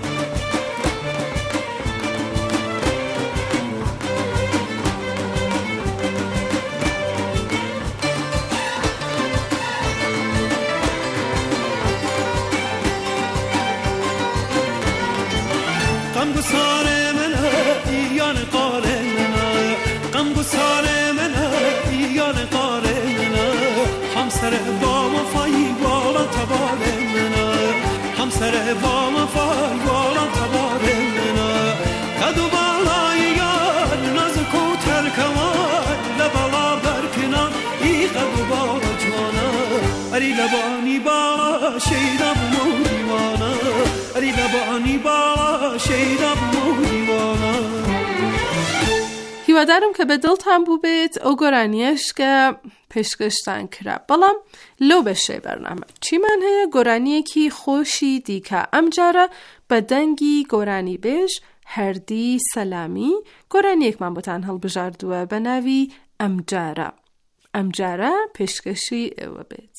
غم گسار من ایان قال من غم گسار من ایان قال من همسر با وفای والا تبار من همسر با وفای والا تبار من قدو بالای یار نازک و ترکوار لبالا برکنا ای قدو بالا جوانا اری لبانی بالا شیدا بمو دیوانا اری لبانی بالا شیدا بمو دیوانا هیوادارم که به دڵتان بوو بێت ئەو گۆرانیەش پێشکەشتان کرا بەڵام لەو بەشەی بەرنامە چیمان هەیە گۆرانیەکی خۆشی دیکە ئەم جارە بە دەنگی گۆرانی بێژ هەردی سەلامی گۆرانیەکمان بۆتان هەڵبژاردووە بە ناوی ئەم جارە پێشکەشی ئێوە بێت.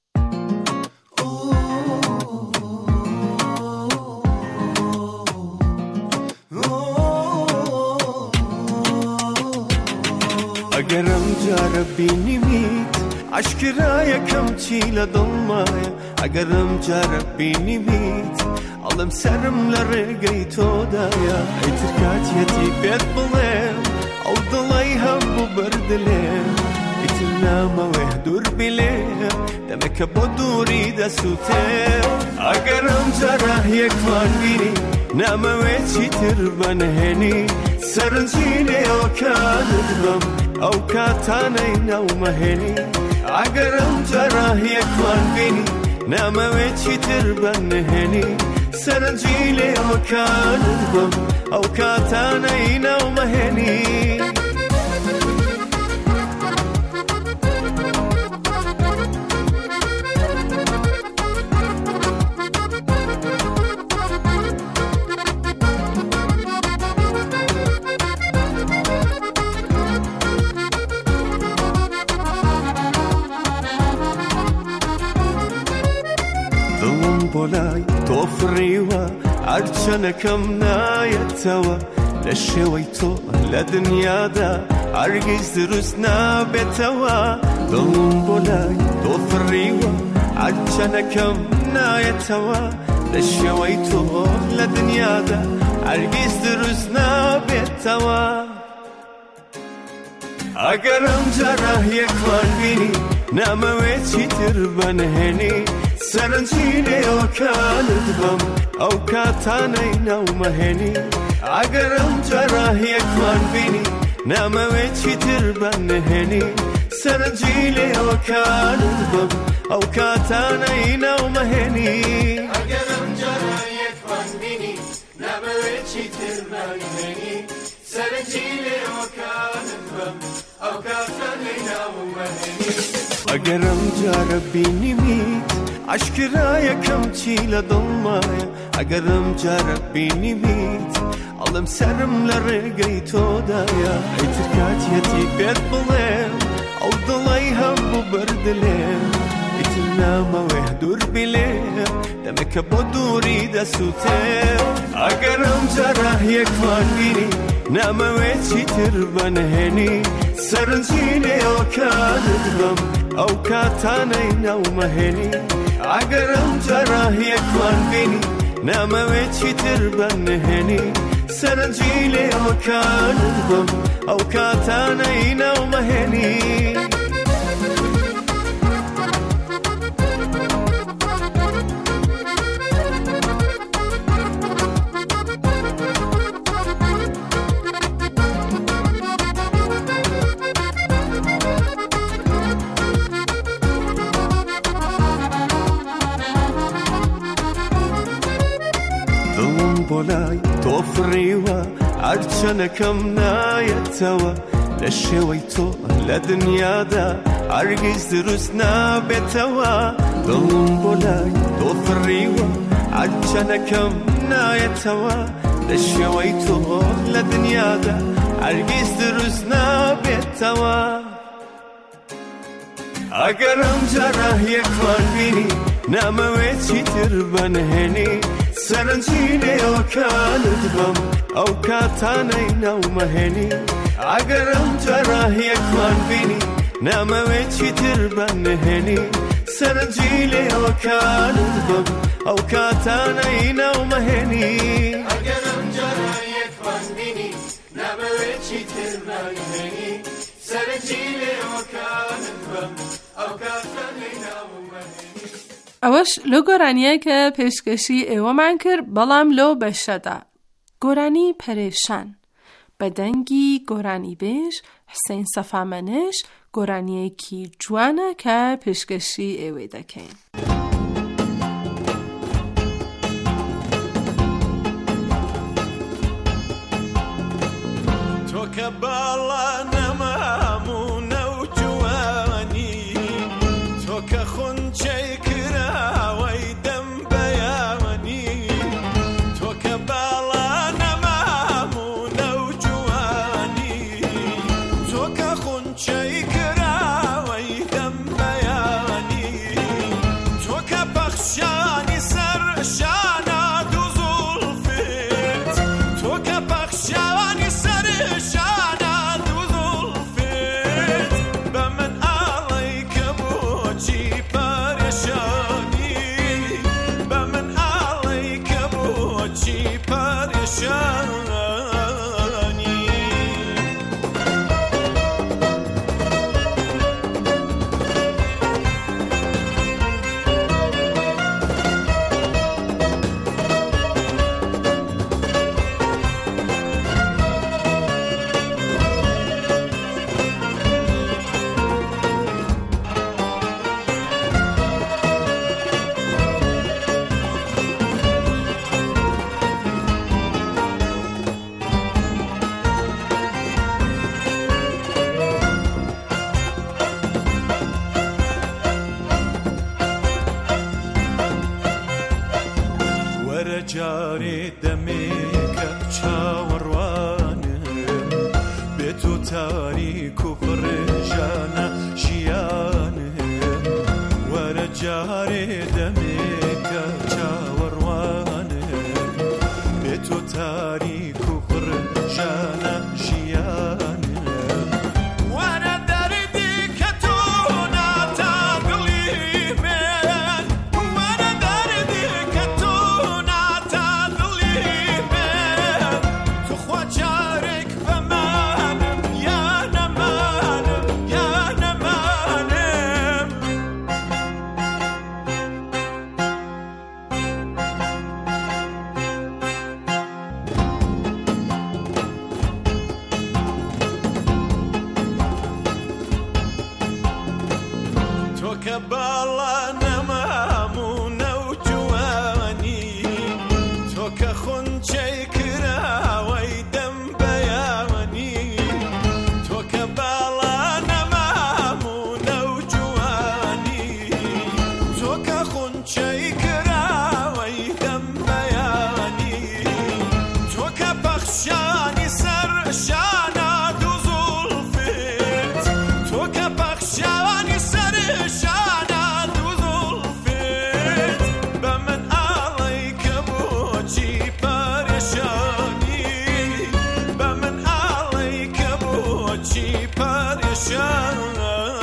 اگرم جارە بینیمیت عشکرا یەکەم چی لە دڵمایە ئەگەرم جارە بینیمیت ئەڵم سرم لە ڕێگەی تۆدایە ئەیتر کاتیەتی پێت بڵێم ئەو دڵی هەمبوو بەردلێم ئیتر نامەوێ دوور بلێم دەمەکە بۆ دووری دەسووتێم ئەگەرم جارە یەکمان بینی نامەوێ چیتر بەنهێنی سەرنجینێ ئەوکانت بم ئەو کاتانەی ناومەهێنی ئەگەرم جارە یەکمان بینی نامەوێ چیتر بەنهێنی سەرنجینێ ئەوکانت بم ئەو کاتانەی ناومەهێنی بۆلای تۆ فڕیوە هەرچەنەکەم نایەتەوە لە شێوەی تۆ لە دنیادا هەرگیز دروست نابێتەوە دڵم بۆلای تۆ فڕیوە هەرچەنەکەم نایەتەوە لە شێوەی تۆ لە دنیادا هەرگیز دروست نابێتەوە ئەگەرم جارە یەکمان بینی نامەوێ چیتر بەنهێنی سەرنجینێ ئەوکانت بم ئەو کاتانەی ناومەهێنی ئەگەرم جارە یەکمان بینی نامەوێ چیتر بەنهێنی سەرنجی لێوەکانت بم ئەو کاتانەی ناومەهێنی ئەگەرم جارە یەکمان بینی نامەوێتی تر بمێنی سەرنجی لێوەکانت بم ئەو کاتانەی ناومەهێنی ئەگەرم جارە بینیمیت عشکرا یەکەم چی لە دڵمایە ئەگەرم جارە بینیمیت ئەڵم سرم لە ڕێگەی تۆدایە ئەیتر کاتیەتی پێت بڵێم ئەو دڵی هەموو بەردلێم ئیتر نامەوێ دوور بلێم دەمێکە بۆ دووری دەسووتێم ئەگەرم جارە یەکمان بینی نامەوێ چیتر بەنهێنی سەرنجی لێوەکانت بم ئەو کاتانەی ناومەهێنی ئەگەرم جارە یەکمان بینی نامەوێ چیتر بەنهێنی سەرنجی لێوەکانت بم ئەو کاتانەی ناومەهێنی بۆلای تۆ فڕیوە هەرچەنەکەم نایەتەوە لە شێوەی تۆ لە دنیادا هەرگیز دروست نابێتەوە دڵم بۆلای تۆ فڕیوە هەرچەنەکەم نایەتەوە لە شێوەی تۆ لە دنیادا هەرگیز دروست نابێتەوە ئەگەرم جارە یەکمان بینی نامەوێ چیتر بەنهێنی سەرنجی لێوەکانت بم ئەو کاتانەی ناومەهێنی ئەگەرم جارە یەکمان بینی نامەوێ چیتر بەنهێنی سەرنجی لێوەکانت بم ئەو کاتانەی ناومەهێنی ئەگەرم جارە یەکمان بینی نامەوێ چیتر بەنهێنی سەرنجی لێوەکانت بم ئەو کاتانەی ناومەهێنی ئەوەش لۆ گۆرانیە کە پێشکەشی ئێوەمان کرد بەڵام لۆ بەشەدا گۆرانی پەرێشان بە دەنگی گۆرانی بێژ حسین سەفامەنش گۆرانیەکی جوانە کە پێشکەشی ئێوەی دەکەین تۆ کە باڵا نەمامونە و جوانی تۆ کە خونچەی کراوەی دەم بەیانی تۆ کە باڵا نەمامونە و جوانی تۆ کە خونچەی کراوەی دەم بەیانی تۆ کە پەخشانی سەر شانە دوو زوڵفت تۆ کە پەخشانی سەر شانە دوو زوڵفت بە من ئاڵی کە بۆچی پەرێشانی بە من ئاڵی کە بۆچی پەرێشانی وەرە جارێ دەمێکە چاوەڕوانم بێت و تاریک و پڕێژانە ژیانم وەرە جارێ دەمێکە چاوەڕوانم بێت و تاریک و پڕێژانە ژیانم وەرە دەردی کە تۆ ناتا دڵی من وەرە دەردی کە تۆ ناتا دڵی من توخوا جارێک بەمانم یا نەمانم یا نەمانم که بالا نمامونه و جوانی تو که خونچه کراوی دم بیانی تو که بالا نمامونه و جوانی تو که خونچه کراوی دم بیانی تو که بخشانی سر شانا دو زلفت تو که بخشانی سر شانا دو زلفت به من آلی که بوچی پریشانی به من آلی که بوچی پریشانی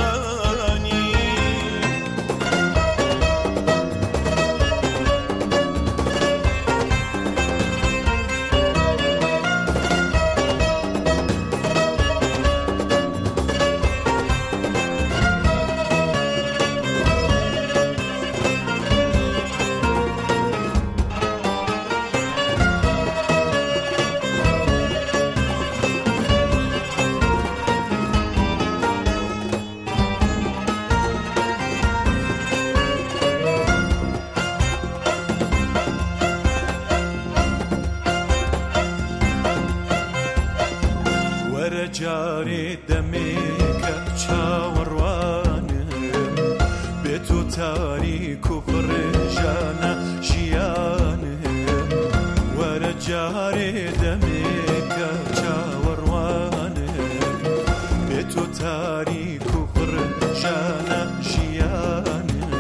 جاری دمی که چاوروانه به تو تاریک و پرژانه شیانه ور جاری دمی که چاوروانه به تو تاریک و پرژانه شیانه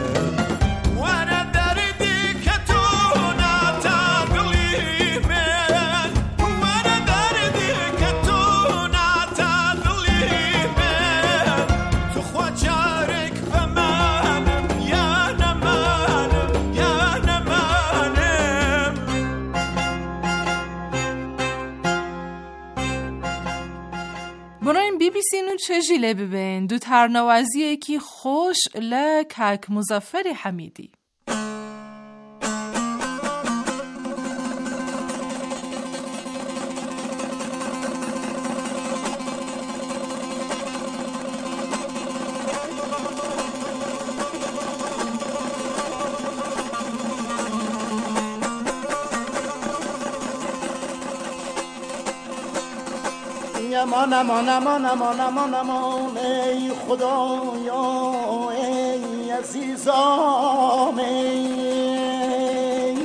بیبیسینو چجیله ببین دو ترنوازی کی خوش لکک مظفر حمیدی امان امان امان امان امان امان ای خدایا ای عزیزام ای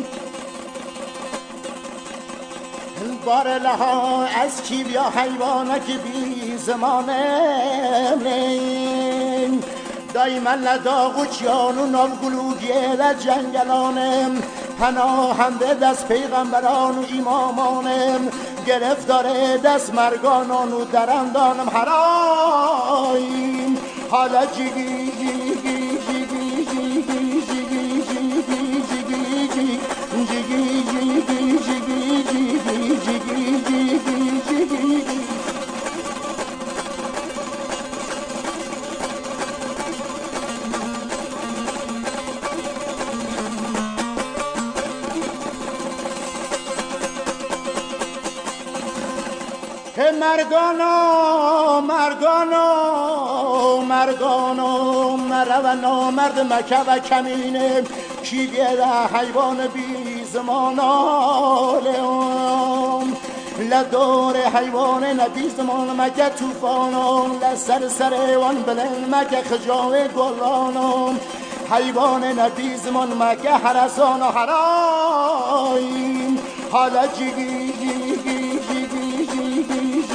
بار لها از کی بیا حیوانه که بی زمانه دایما لداغ و چیان و نامگلوگیه در جنگلانم پناهم به دست پیغمبران و ایمامانم گرفتار دست مرگانان و درندانم حرایم حالا جیگی جیگی جیگی جیگی جیگی جیگی جیگی جیگی جیگی جیگی جیگی جیگی مرگانو مرگانو مرگانو مرو مرد مکه و کمینه کی بیره حیوان بی زمانالم لدور حیوان نبی زمان مکه توفانم لسر سر وان بلن مکه خجاوه گلانم حیوان نبی زمان مکه حرسان و حرایم حالا جیگی جیگی جیگی جیگی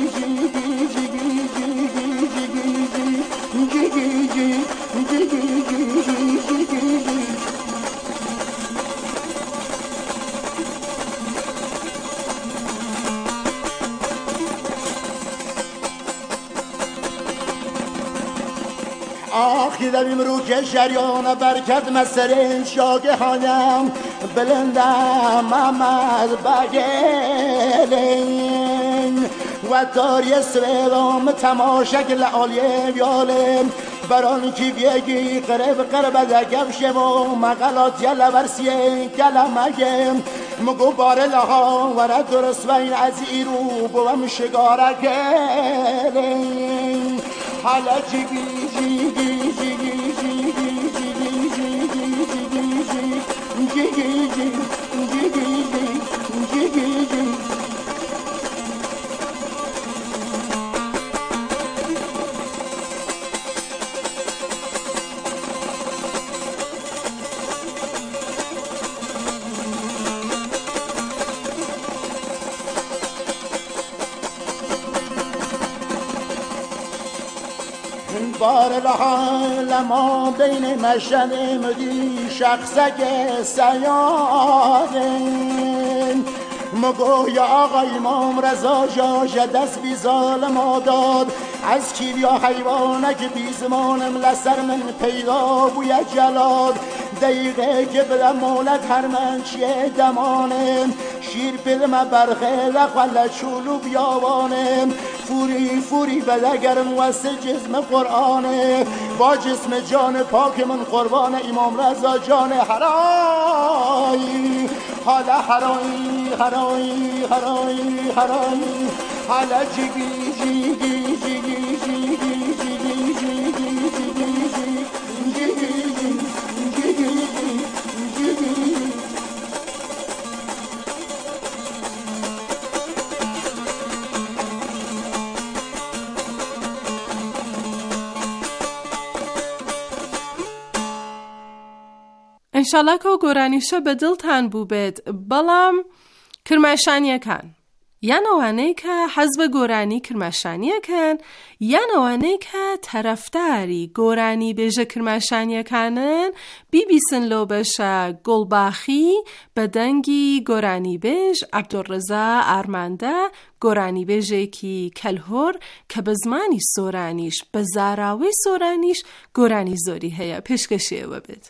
آخی دبیم رو که شریان برکت مسرین شاگه هایم بلندم محمد بگلین و تاری سویدام تماشک لعالیه بیالم بران کی بیگی قرب دگم شما مقالات یلا برسیه کلمگم مگو بار لها ورد درست بین از ایرو بوم شگاره گلین حالا جیگی جیگی جیگی جیگی جیگی جیگی جیگی بار العالم بین مشهد مدی شخصک سیادن مگوی آقا امام رضا جاش دست بی ظالم داد از کیویا حیوانک بی زمانم لسر من پیدا بوی جلاد دقیقه که بلا مولد هر من چیه دمانم شیر پلم برخه لقل چولو بیاوانم فوری فوری بدگرم واسه جسم قرآنه با جسم جان پاک من قربان امام رضا جان حرایی حالا حرایی حرایی حرایی حرایی حالا جیگی جیگی جیگی جیگی جیگی انشالله که گۆرانیشە بە دڵتان بوو بێت بەڵام کرماشانیەکان یان ئەوانەی کە حەز بە گۆرانی کرماشانیەکەن یان ئەوانەی کە تەرەفداری گۆرانی بێژە کرماشانیەکانن بیبیسن لەو بەشە گوڵباخی بە دەنگی گۆرانی بێژ عەبدوڵڕەزا ئارماندە گۆرانی بێژێکی کەلهۆر کە بە زمانی سۆرانیش بە زاراوەی سۆرانیش گۆرانی زۆری هەیە پێشکەشیەوە بێت.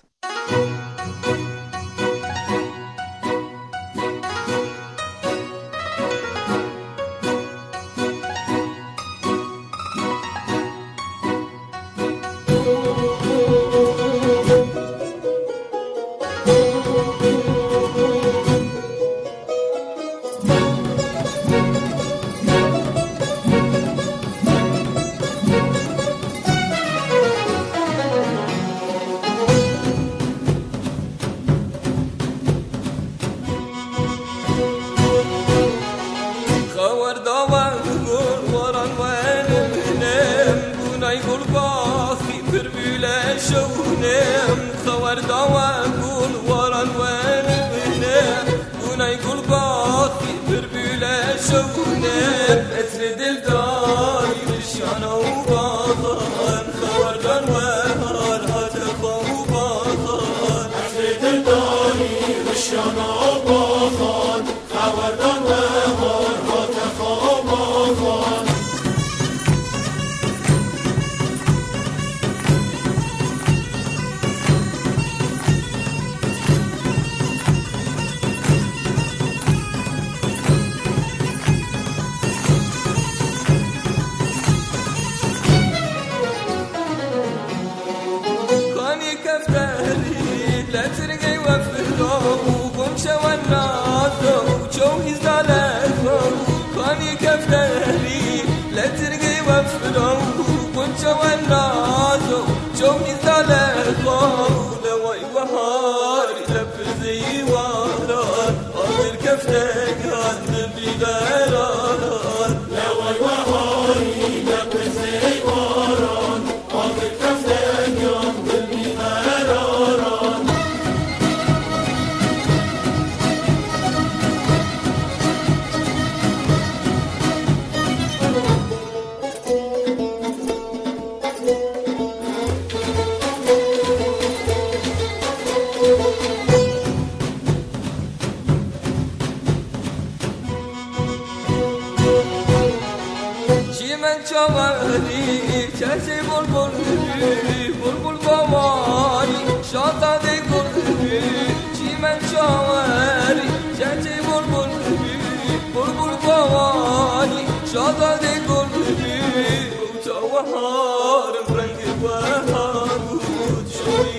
شادی